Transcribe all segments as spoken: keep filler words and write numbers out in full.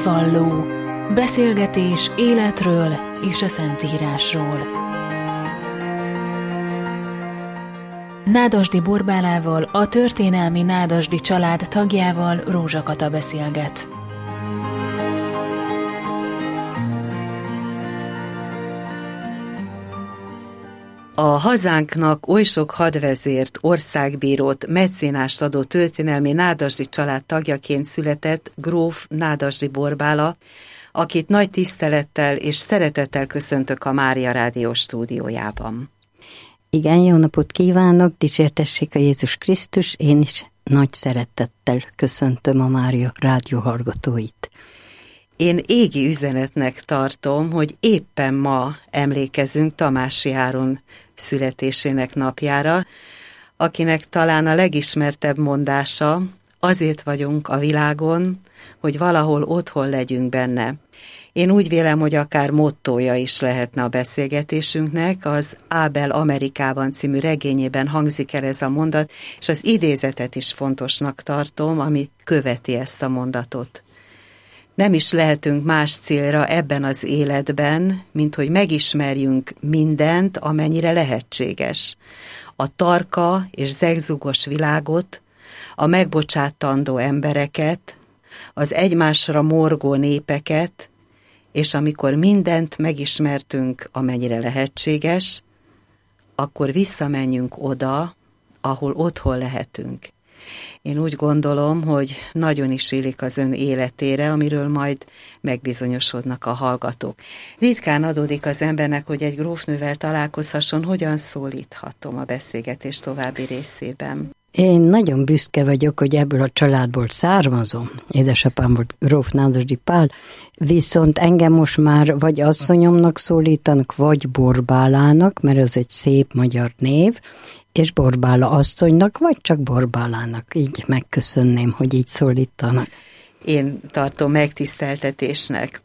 Hitfalló. Beszélgetés életről és a Szentírásról. Nádasdy Borbálával, a történelmi Nádasdy család tagjával Rózsa Kata beszélget. A hazánknak oly sok hadvezért, országbírót, mecénást adó történelmi Nádasdy család tagjaként született gróf Nádasdy Borbála, akit nagy tisztelettel és szeretettel köszöntök a Mária Rádió stúdiójában. Igen, jó napot kívánok, dicsértessék a Jézus Krisztus, én is nagy szeretettel köszöntöm a Mária Rádió hallgatóit. Én égi üzenetnek tartom, hogy éppen ma emlékezünk Tamási Áron születésének napjára, akinek talán a legismertebb mondása: azért vagyunk a világon, hogy valahol otthon legyünk benne. Én úgy vélem, hogy akár mottója is lehetne a beszélgetésünknek, az Ábel Amerikában című regényében hangzik el ez a mondat, és az idézetet is fontosnak tartom, ami követi ezt a mondatot. Nem is lehetünk más célra ebben az életben, mint hogy megismerjünk mindent, amennyire lehetséges. A tarka és zegzugos világot, a megbocsátandó embereket, az egymásra morgó népeket, és amikor mindent megismertünk, amennyire lehetséges, akkor visszamenjünk oda, ahol otthon lehetünk. Én úgy gondolom, hogy nagyon is illik az ön életére, amiről majd megbizonyosodnak a hallgatók. Ritkán adódik az embernek, hogy egy grófnővel találkozhasson, hogyan szólíthatom a beszélgetés további részében. Én nagyon büszke vagyok, hogy ebből a családból származom. Édesapám volt gróf Nádasdy Pál, viszont engem most már vagy asszonyomnak szólítanak, vagy Borbálának, mert ez egy szép magyar név, és Borbála asszonynak, vagy csak Borbálának. Így megköszönném, hogy így szólítanak. Én tartom megtiszteltetésnek.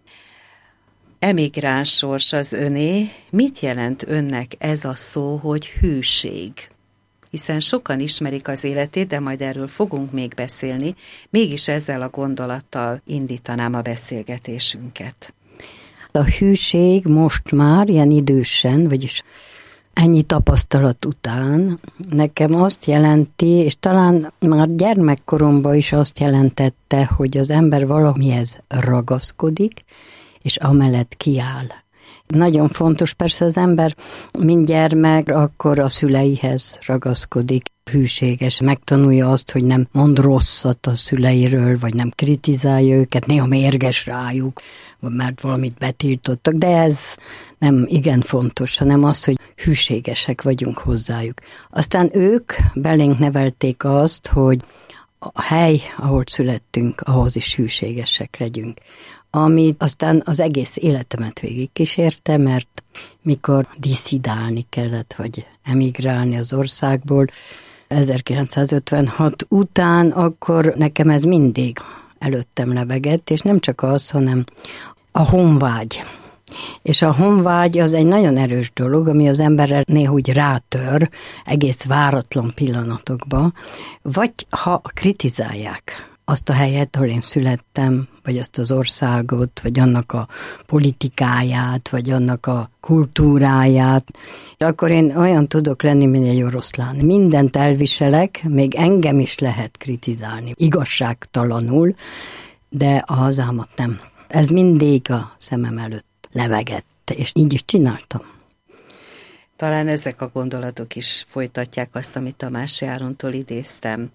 Emigráns sors az öné. Mit jelent önnek ez a szó, hogy hűség? Hiszen sokan ismerik az életét, de majd erről fogunk még beszélni. Mégis ezzel a gondolattal indítanám a beszélgetésünket. A hűség most már ilyen idősen, vagyis ennyi tapasztalat után nekem azt jelenti, és talán már gyermekkoromban is azt jelentette, hogy az ember valamihez ragaszkodik, és amellett kiáll. Nagyon fontos, persze az ember, mint gyermek, akkor a szüleihez ragaszkodik, hűséges, megtanulja azt, hogy nem mond rosszat a szüleiről, vagy nem kritizálja őket, néha mérges rájuk, mert valamit betiltottak, de ez nem igen fontos, hanem az, hogy hűségesek vagyunk hozzájuk. Aztán ők belénk nevelték azt, hogy a hely, ahol születtünk, ahhoz is hűségesek legyünk. Ami aztán az egész életemet végig kísérte, mert mikor diszidálni kellett, vagy emigrálni az országból ezerkilencszázötvenhat után, akkor nekem ez mindig előttem lebegett, és nem csak az, hanem a honvágy. És a honvágy az egy nagyon erős dolog, ami az emberre néha úgy rátör egész váratlan pillanatokba, vagy ha kritizálják azt a helyet, ahol én születtem, vagy azt az országot, vagy annak a politikáját, vagy annak a kultúráját, akkor én olyan tudok lenni, mint egy oroszlán. Mindent elviselek, még engem is lehet kritizálni, igazságtalanul, de a hazámat nem. Ez mindig a szemem előtt levegett, és így is csináltam. Talán ezek a gondolatok is folytatják azt, amit Tamási Árontól idéztem.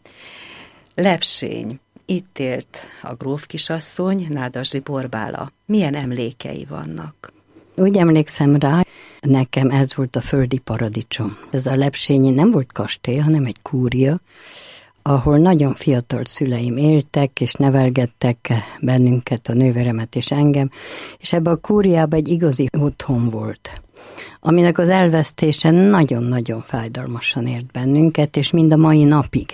Lepsény. Itt élt a gróf kisasszony, Nádasdy Borbála. Milyen emlékei vannak? Úgy emlékszem rá, nekem ez volt a földi paradicsom. Ez a Lepsényi nem volt kastély, hanem egy kúria, ahol nagyon fiatal szüleim éltek, és nevelgettek bennünket, a nővéremet és engem, és ebben a kúriában egy igazi otthon volt, aminek az elvesztése nagyon-nagyon fájdalmasan ért bennünket, és mind a mai napig.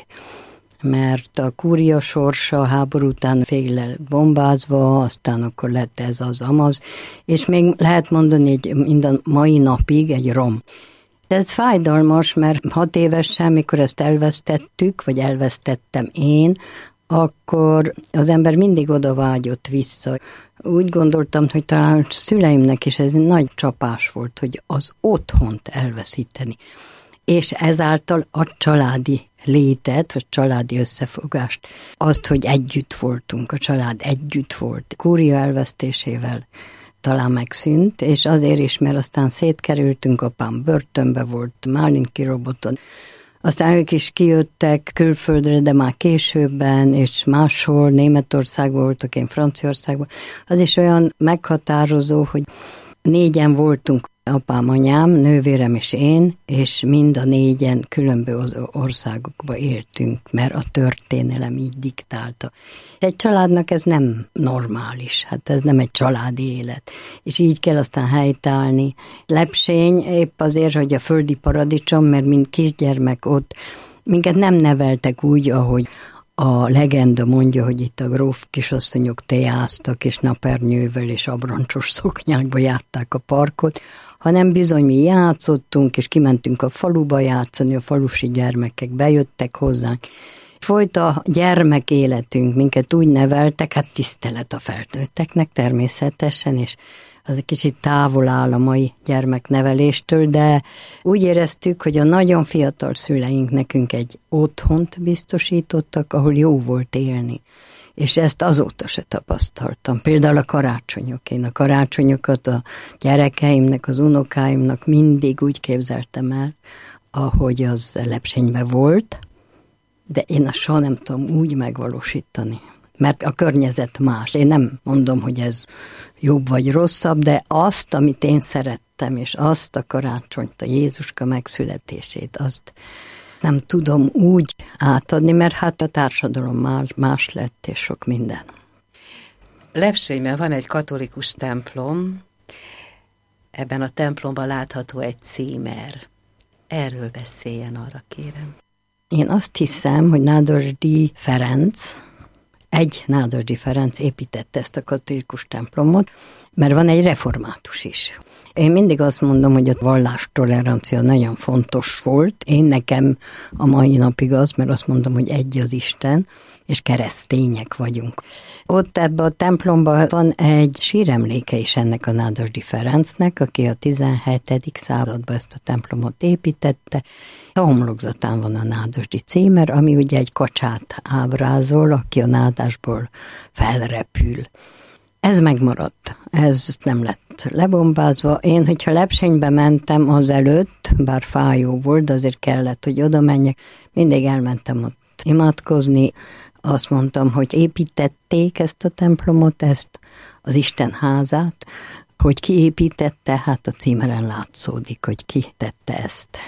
Mert a kúria sorsa a háború után fél bombázva, aztán akkor lett ez az amaz, és még lehet mondani, hogy mind a mai napig egy rom. De ez fájdalmas, mert hat évesen, mikor ezt elvesztettük, vagy elvesztettem én, akkor az ember mindig oda vágyott vissza. Úgy gondoltam, hogy talán szüleimnek is ez nagy csapás volt, hogy az otthont elveszíteni. És ezáltal a családi létet, a családi összefogást, azt, hogy együtt voltunk, a család együtt volt. Kúria elvesztésével talán megszűnt, és azért is, mert aztán szétkerültünk, apám börtönbe volt, Málinki roboton. Aztán ők is kijöttek külföldre, de már későbben, és máshol, Németországban voltak, én Franciaországban. Az is olyan meghatározó, hogy négyen voltunk, apám, anyám, nővérem és én, és mind a négyen különböző országokba éltünk, mert a történelem így diktálta. Egy családnak ez nem normális, hát ez nem egy családi élet, és így kell aztán helytállni. Lepsény épp azért, hogy a földi paradicsom, mert mint kisgyermek ott, minket nem neveltek úgy, ahogy a legenda mondja, hogy itt a gróf kisasszonyok teáztak, és napernyővel és abroncsos szoknyákba járták a parkot, hanem bizony mi játszottunk, és kimentünk a faluba játszani, a falusi gyermekek bejöttek hozzánk. Folyt a gyermek életünk, minket úgy neveltek, hát tisztelet a felnőtteknek természetesen, és az egy kicsit távol áll a mai gyermekneveléstől, de úgy éreztük, hogy a nagyon fiatal szüleink nekünk egy otthont biztosítottak, ahol jó volt élni. És ezt azóta se tapasztaltam. Például a karácsonyok. Én a karácsonyokat a gyerekeimnek, az unokáimnak mindig úgy képzeltem el, ahogy az Lepsényben volt, de én azt soha nem tudom úgy megvalósítani. Mert a környezet más. Én nem mondom, hogy ez jobb vagy rosszabb, de azt, amit én szerettem, és azt a karácsonyt, a Jézuska megszületését, azt nem tudom úgy átadni, mert hát a társadalom más, más lett, és sok minden. Lepsényben van egy katolikus templom, ebben a templomban látható egy címer. Erről beszéljen, arra kérem. Én azt hiszem, hogy Nádasdy Ferenc, egy Nádasdy Ferenc építette ezt a katolikus templomot, mert van egy református is. Én mindig azt mondom, hogy a vallástolerancia nagyon fontos volt. Én nekem a mai napig az, mert azt mondom, hogy egy az Isten, és keresztények vagyunk. Ott ebben a templomban van egy síremléke is ennek a Nádasdy Ferencnek, aki a tizenhetedik században ezt a templomot építette. A homlokzatán van a Nádasdy címer, ami ugye egy kacsát ábrázol, aki a nádásból felrepül. Ez megmaradt, ez nem lett lebombázva. Én, hogyha Lepsénybe mentem azelőtt, bár fájó volt, de azért kellett, hogy oda menjek, mindig elmentem ott imádkozni. Azt mondtam, hogy építették ezt a templomot, ezt az Isten házát, hogy ki építette, hát a címeren látszódik, hogy ki tette ezt.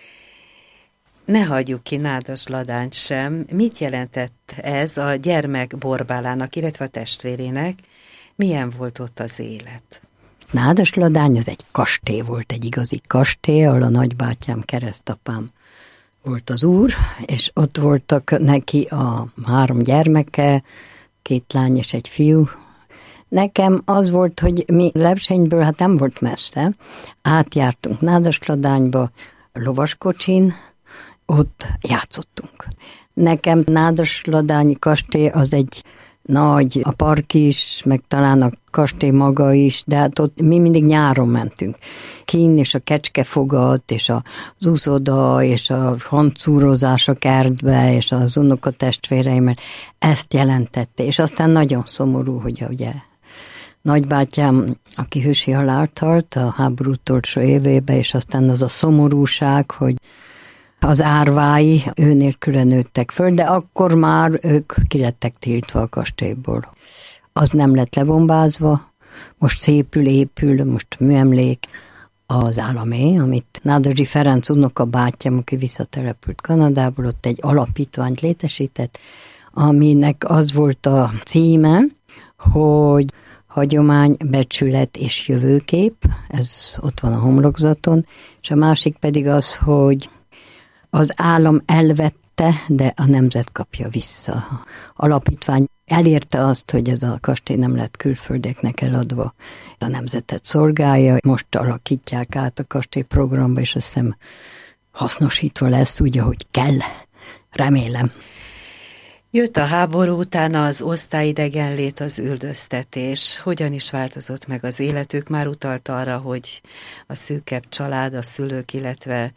Ne hagyjuk ki Nádasladányt sem. Mit jelentett ez a gyermek Borbálának, illetve a testvérének? Milyen volt ott az élet? Nádasladány az egy kastély volt, egy igazi kastély, ahol a nagybátyám, keresztapám volt az úr, és ott voltak neki a három gyermeke, két lány és egy fiú. Nekem az volt, hogy mi Lepsényből, hát nem volt messze, átjártunk Nádasladányba, lovaskocsin, ott játszottunk. Nekem Nádasladányi kastély az egy nagy, a park is, meg talán a kastély maga is, de hát ott mi mindig nyáron mentünk. Kín és a kecskefogat, és az úszoda, és a hancúrozás a kertbe, és az unokatestvéreimmel, ezt jelentette. És aztán nagyon szomorú, hogy ugye nagybátyám, aki hősi halált halt a háború utolsó évébe, és aztán az a szomorúság, hogy az árvái ő nélküle nőttek föl, de akkor már ők ki lettek tiltva a kastélyból. Az nem lett lebombázva, most szépül, épül, most műemlék az államé, amit Nádasdy Ferenc unokabátyám, aki visszatelepült Kanadából, ott egy alapítványt létesített, aminek az volt a címe, hogy hagyomány, becsület és jövőkép, ez ott van a homlokzaton, és a másik pedig az, hogy az állam elvette, de a nemzet kapja vissza. Alapítvány elérte azt, hogy ez a kastély nem lett külföldieknek eladva. A nemzetet szolgálja, most alakítják át a kastély programba, és azt hiszem hasznosítva lesz úgy, ahogy kell. Remélem. Jött a háború, utána az osztályidegenlét, az üldöztetés. Hogyan is változott meg az életük? Már utalt arra, hogy a szűkebb család, a szülők, illetve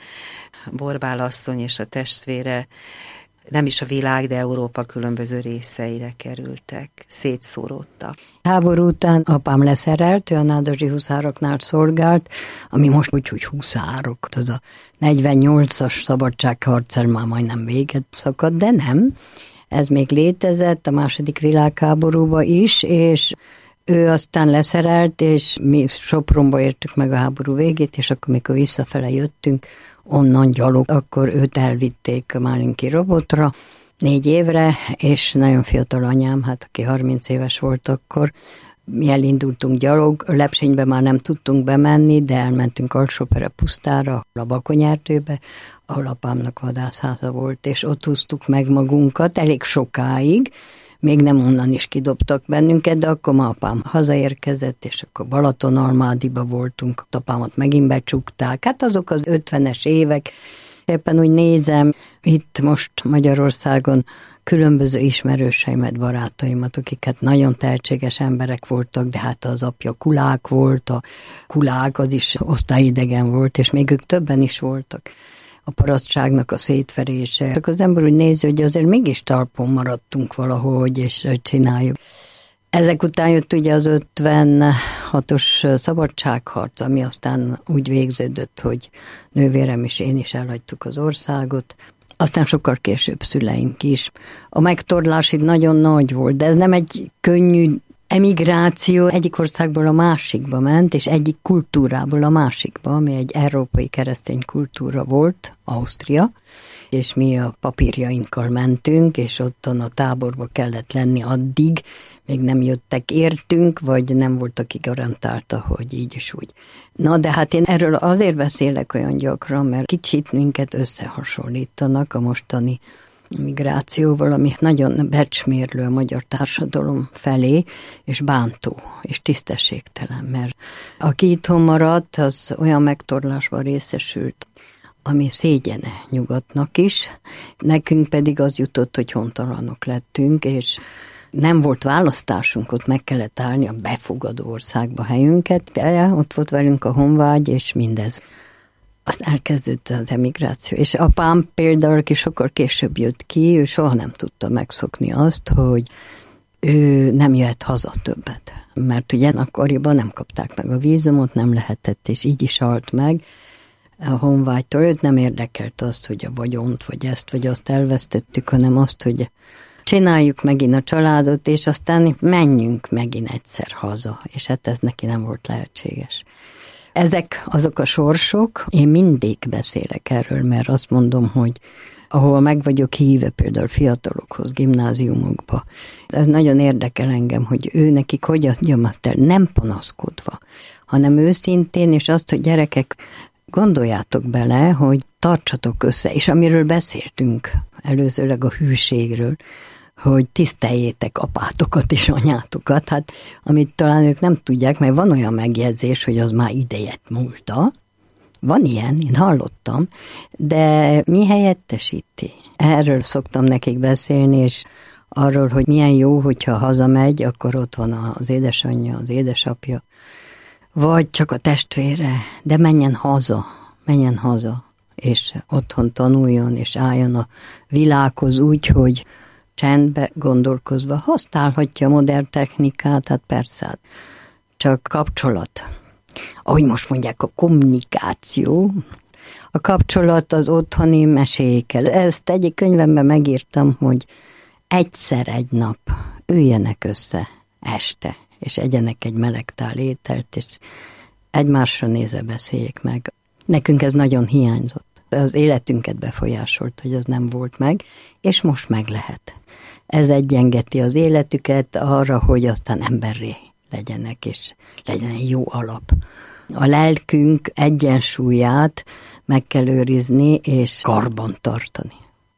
Borbál asszony és a testvére nem is a világ, de Európa különböző részeire kerültek, szétszóródtak. Háború után apám leszerelt, ő a nádasdi huszároknál szolgált, ami most úgy, hogy huszárok. Az a negyvennyolcas szabadságharccal már majdnem véget szakadt, de nem. Ez még létezett a második világháborúban is, és ő aztán leszerelt, és mi Sopronba értük meg a háború végét, és akkor, mikor visszafele jöttünk, onnan gyalog, akkor őt elvitték a Málinki robotra négy évre, és nagyon fiatal anyám, hát aki harminc éves volt akkor, mi elindultunk gyalog, Lepsénybe már nem tudtunk bemenni, de elmentünk Alsópere pusztára, a Bakonyerdőbe, ahol apámnak vadászháza volt, és ott húztuk meg magunkat elég sokáig, még nem onnan is kidobtak bennünket, de akkor ma apám hazaérkezett, és akkor Balatonalmádiba voltunk, apámat megint becsukták. Hát azok az ötvenes évek, éppen úgy nézem, itt most Magyarországon különböző ismerőseimet, barátaimat, akik hát nagyon tehetséges emberek voltak, de hát az apja kulák volt, a kulák az is osztályidegen volt, és még ők többen is voltak. A parasztságnak a szétverése. Csak az ember úgy nézi, hogy azért mégis talpon maradtunk valahogy, és csináljuk. Ezek után jött ugye az ötvenhatos szabadságharc, ami aztán úgy végződött, hogy nővérem és én is elhagytuk az országot. Aztán sokkal később szüleink is. A megtorlás itt nagyon nagy volt, de ez nem egy könnyű emigráció, egyik országból a másikba ment, és egyik kultúrából a másikba, ami egy európai keresztény kultúra volt, Ausztria, és mi a papírjainkkal mentünk, és ottan a táborba kellett lenni addig, még nem jöttek értünk, vagy nem volt, aki garantálta, hogy így és úgy. Na, de hát én erről azért beszélek olyan gyakran, mert kicsit minket összehasonlítanak a mostani migrációval, ami nagyon becsmérlő a magyar társadalom felé, és bántó, és tisztességtelen, mert aki itthon maradt, az olyan megtorlásban részesült, ami szégyene nyugatnak is. Nekünk pedig az jutott, hogy hontalanok lettünk, és nem volt választásunk, ott meg kellett állni a befogadó országba helyünket, de ott volt velünk a honvágy, és mindez. Azt elkezdődött az emigráció. És apám például, aki sokkal később jött ki, ő soha nem tudta megszokni azt, hogy ő nem jöhet haza többet. Mert ugye akkoriban nem kapták meg a vízumot, nem lehetett, és így is halt meg a honvágytól. Őt nem érdekelt azt, hogy a vagyont, vagy ezt, vagy azt elvesztettük, hanem azt, hogy csináljuk megint a családot, és aztán menjünk megint egyszer haza. És hát ez neki nem volt lehetséges. Ezek azok a sorsok, én mindig beszélek erről, mert azt mondom, hogy ahol meg vagyok hívve például fiatalokhoz, gimnáziumokba, ez nagyon érdekel engem, hogy ő nekik hogy adjam azt el, nem panaszkodva, hanem őszintén, és azt, hogy gyerekek, gondoljátok bele, hogy tartsatok össze, és amiről beszéltünk előzőleg a hűségről, hogy tiszteljétek apátokat és anyátokat, hát amit talán ők nem tudják, mert van olyan megjegyzés, hogy az már idejet múlta. Van ilyen, én hallottam, de mi helyettesíti? Erről szoktam nekik beszélni, és arról, hogy milyen jó, hogyha hazamegy, akkor ott van az édesanyja, az édesapja, vagy csak a testvére, de menjen haza, menjen haza, és otthon tanuljon, és álljon a világhoz úgy, hogy csendbe gondolkozva használhatja a modern technikát, hát persze, csak kapcsolat. Ahogy most mondják, a kommunikáció, a kapcsolat az otthoni mesékkel. Ezt egyik könyvemben megírtam, hogy egyszer egy nap üljenek össze este, és egyenek egy meleg tál ételt, és egymásra nézve beszéljék meg. Nekünk ez nagyon hiányzott. Az életünket befolyásolt, hogy az nem volt meg, és most meg lehet. Ez egyengeti az életüket arra, hogy aztán emberré legyenek, és legyen egy jó alap. A lelkünk egyensúlyát meg kell őrizni, és karban tartani.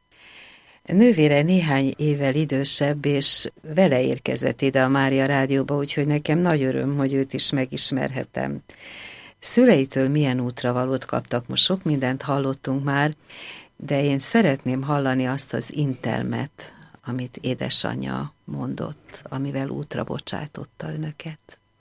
Nővére néhány évvel idősebb, és vele érkezett ide a Mária Rádióba, úgyhogy nekem nagy öröm, hogy őt is megismerhetem. Szüleitől milyen útravalót kaptak? Most sok mindent hallottunk már, de én szeretném hallani azt az intelmet, amit édesanyja mondott, amivel útra bocsátotta önöket?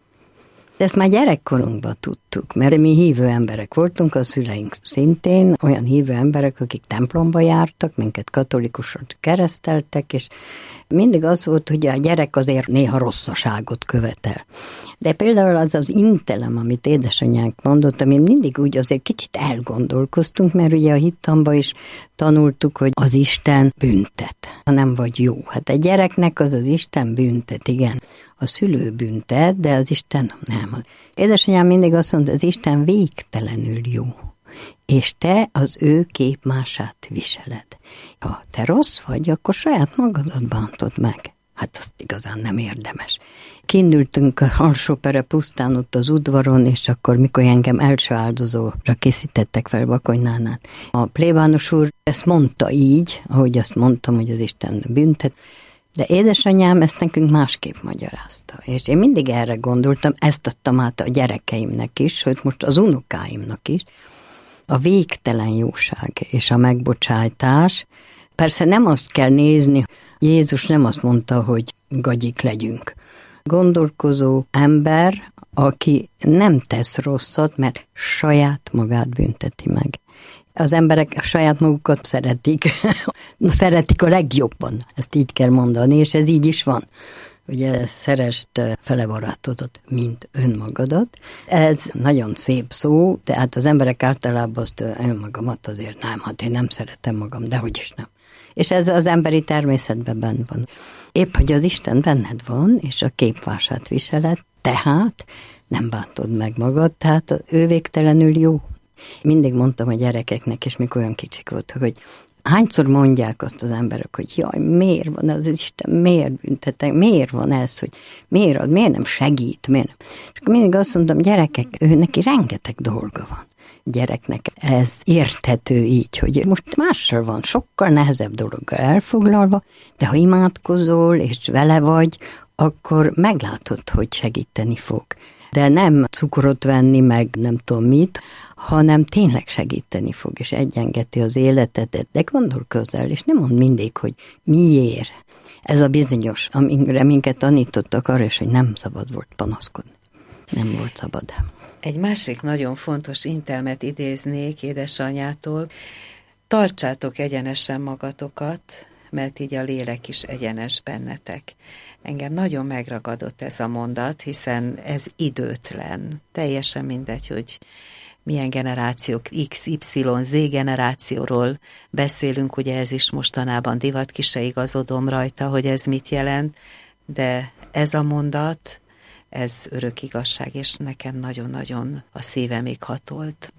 Ezt már gyerekkorunkban tudtuk, mert mi hívő emberek voltunk, a szüleink szintén olyan hívő emberek, akik templomba jártak, minket katolikusok kereszteltek, és mindig az volt, hogy a gyerek azért néha rosszaságot követel. De például az az intelem, amit édesanyánk mondott, ami mindig úgy azért kicsit elgondolkoztunk, mert ugye a hittanban is tanultuk, hogy az Isten büntet, ha nem vagy jó. Hát egy gyereknek az az Isten büntet, igen. A szülő büntet, de az Isten nem. Édesanyám mindig azt mondta, az Isten végtelenül jó, és te az ő képmását viseled. Ha te rossz vagy, akkor saját magadat bántod meg. Hát azt igazán nem érdemes. Kiindultunk a Alsó-Pere pusztán ott az udvaron, és akkor mikor engem első áldozóra készítettek fel Bakonynánál. A plébános úr ezt mondta így, ahogy azt mondtam, hogy az Isten büntet, de édesanyám ezt nekünk másképp magyarázta. És én mindig erre gondoltam, ezt adtam át a gyerekeimnek is, sőt most az unokáimnak is. A végtelen jóság és a megbocsájtás. Persze nem azt kell nézni, Jézus nem azt mondta, hogy gagyik legyünk. Gondolkozó ember, aki nem tesz rosszat, mert saját magát bünteti meg. Az emberek saját magukat szeretik, szeretik a legjobban, ezt így kell mondani, és ez így is van. Ugye szeresd fele barátodat, mint önmagadat. Ez nagyon szép szó, tehát az emberek általában azt önmagamat azért nem, hát én nem szeretem magam, de hogy is nem. És ez az emberi természetben benne van. Épp, hogy az Isten benned van, és a képvását viseled, tehát nem bántod meg magad, tehát ő végtelenül jó. Mindig mondtam a gyerekeknek, és mikor olyan kicsik voltak, hogy hányszor mondják azt az emberek, hogy jaj, miért van az Isten, miért büntetek, miért van ez, hogy miért ad, miért nem segít, miért nem. És akkor mindig azt mondtam, gyerekek, ő neki rengeteg dolga van. Gyereknek ez érthető így, hogy most mással van, sokkal nehezebb dologgal elfoglalva, de ha imádkozol és vele vagy, akkor meglátod, hogy segíteni fog. De nem cukrot venni, meg nem tudom mit, hanem tényleg segíteni fog, és egyengeti az életedet, de gondolkozz el, és nem mond mindig, hogy miért. Ez a bizonyos, amire minket tanítottak arra is, hogy nem szabad volt panaszkodni. Nem volt szabad. Egy másik nagyon fontos intelmet idéznék édesanyától. Tartsátok egyenesen magatokat, mert így a lélek is egyenes bennetek. Engem nagyon megragadott ez a mondat, hiszen ez időtlen. Teljesen mindegy, hogy milyen generációk, X, Y, Z generációról beszélünk, ugye ez is mostanában divat, ki se igazodom rajta, hogy ez mit jelent, de ez a mondat, ez örök igazság, és nekem nagyon-nagyon a szívemig hatolt.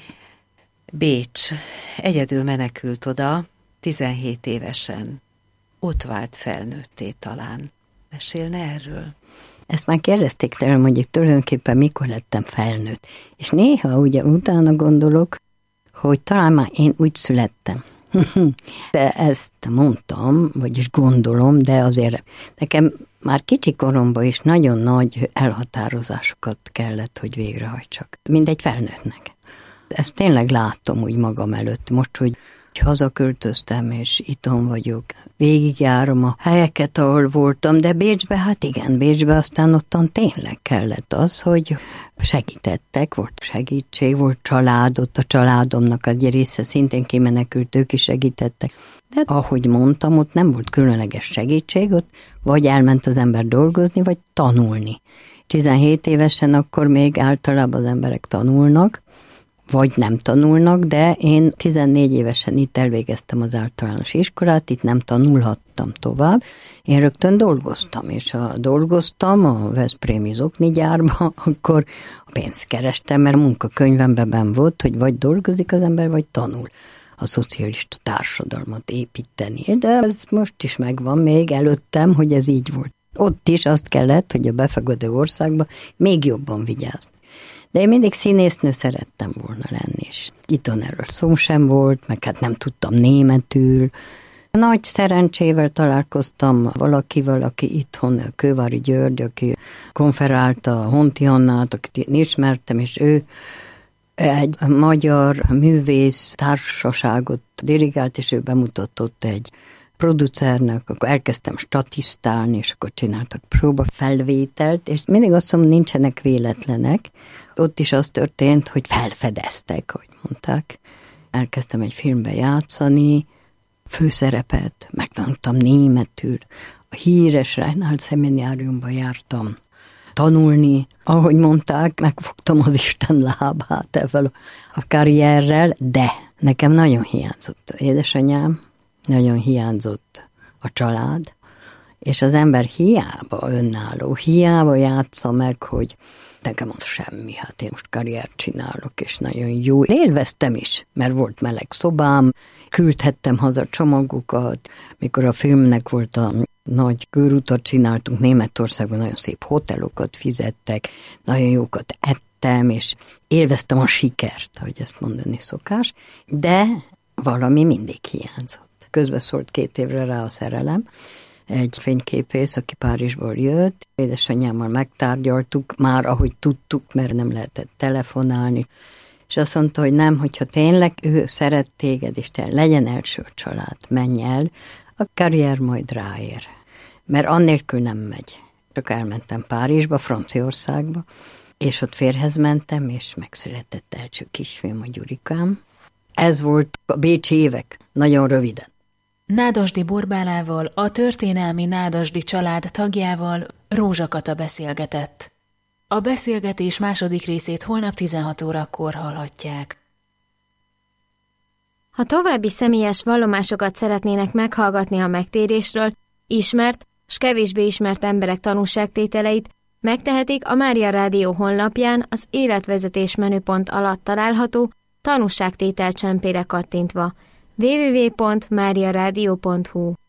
Bécs. Egyedül menekült oda, tizenhét évesen. Ott vált felnőtté talán. Mesélne erről? Ezt már kérdezték tőlem, mondjuk tulajdonképpen mikor lettem felnőtt. És néha ugye utána gondolok, hogy talán már én úgy születtem. De ezt mondtam, vagyis gondolom, de azért nekem már kicsi koromban is nagyon nagy elhatározásokat kellett, hogy végrehajtsak. Mindegy felnőttnek. Ezt tényleg látom úgy magam előtt. Most, hogy hazaköltöztem, és itthon vagyok. Végigjárom a helyeket, ahol voltam, de Bécsbe, hát igen, Bécsbe aztán ottan tényleg kellett az, hogy segítettek, volt segítség, volt család, ott a családomnak egy része szintén kimenekült, ők is segítettek. De ahogy mondtam, ott nem volt különleges segítség, ott vagy elment az ember dolgozni, vagy tanulni. tizenhét évesen akkor még általában az emberek tanulnak, vagy nem tanulnak, de én tizennégy évesen itt elvégeztem az általános iskolát, itt nem tanulhattam tovább. Én rögtön dolgoztam, és ha dolgoztam a veszprémi zoknigyárba, akkor pénzt kerestem, mert a munkakönyvemben benn volt, hogy vagy dolgozik az ember, vagy tanul a szocialista társadalmat építeni. De ez most is megvan még előttem, hogy ez így volt. Ott is azt kellett, hogy a befogadó országban még jobban vigyázni. De én mindig színésznő szerettem volna lenni, és itthon erről szó sem volt, meg hát nem tudtam németül. Nagy szerencsével találkoztam valakivel, aki itthon, Kővári György, aki konferálta a Honti Annát, akit én ismertem, és ő egy magyar művész társaságot dirigált, és ő bemutatott egy producernek, akkor elkezdtem statisztálni, és akkor csináltak próbafelvételt, és mindig azt mondom, nincsenek véletlenek. Ott is az történt, hogy felfedeztek, ahogy mondták. Elkezdtem egy filmbe játszani, főszerepet, megtanultam németül, a híres Reinhardt szemináriumba jártam tanulni, ahogy mondták, megfogtam az Isten lábát ezzel a karrierrel, de nekem nagyon hiányzott édesanyám, nagyon hiányzott a család, és az ember hiába önálló, hiába játsza meg, hogy nekem az semmi, hát én most karriert csinálok, és nagyon jó. Élveztem is, mert volt meleg szobám, küldhettem haza csomagokat, mikor a filmnek volt a nagy körutat csináltunk Németországban, nagyon szép hotelokat fizettek, nagyon jókat ettem, és élveztem a sikert, hogy ezt mondani szokás, de valami mindig hiányzott. Közbeszólt két évre rá a szerelem, egy fényképész, aki Párizsból jött, édesanyámmal megtárgyaltuk, már ahogy tudtuk, mert nem lehetett telefonálni, és azt mondta, hogy nem, hogyha tényleg ő szeret téged, és te legyen első család, menj el, a karrier majd ráér. Mert annélkül nem megy. Csak elmentem Párizsba, Franciaországba, és ott férhez mentem, és megszületett első kisfiam, a Gyurikám. Ez volt a bécsi évek, nagyon röviden. Nádasdy Borbálával, a történelmi Nádasdy család tagjával Rózsa Kata beszélgetett. A beszélgetés második részét holnap tizenhat órakor hallhatják. Ha további személyes vallomásokat szeretnének meghallgatni a megtérésről, ismert s kevésbé ismert emberek tanúságtételeit, megtehetik a Mária Rádió honlapján az életvezetés menüpont alatt található tanúságtétel csempére kattintva. double-u double-u double-u pont mária rádió pont hu